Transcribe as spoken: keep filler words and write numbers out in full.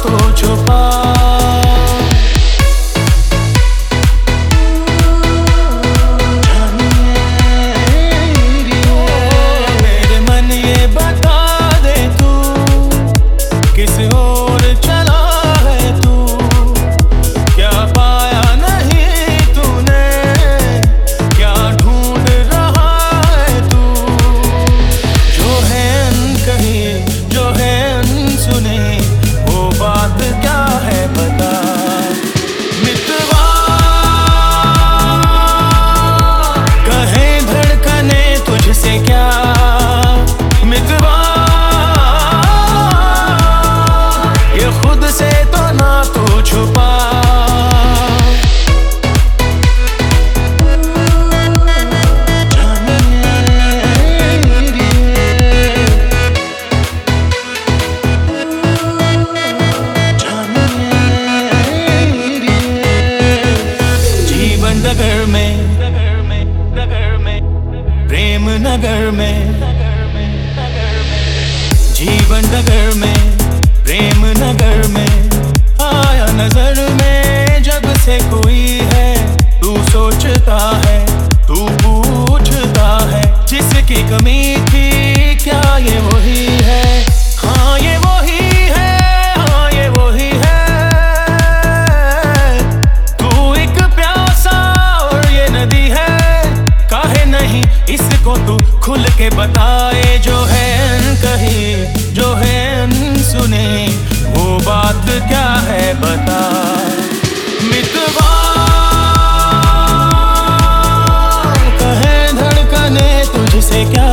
तू छुपा। मेरे मन ये बता दे तू किस ओर चला है तू, क्या पाया नहीं तूने, क्या ढूंढ रहा है तू। जो है अनकही, जो है अनसुनी, वो बात क्या है बता। मितवा कहें धड़कने तुझसे क्या, मितवा ये खुद से तो ना तू छुपा। जीवन नगर में, प्रेम नगर में, जीवन नगर में, प्रेम नगर में आया नजर में जब से कोई है। तू सोचता है, तू पूछता है, जिसकी कमी थी क्या ये वही है। हाँ ये वही है, हाँ ये वही है। तू एक प्यासा और ये नदी है, काहे नहीं इसको तू खुल के बताए। जो है अनकही, जो है अनसुनी, वो बात क्या है बता। मितवा कहे धड़कने तुझसे क्या,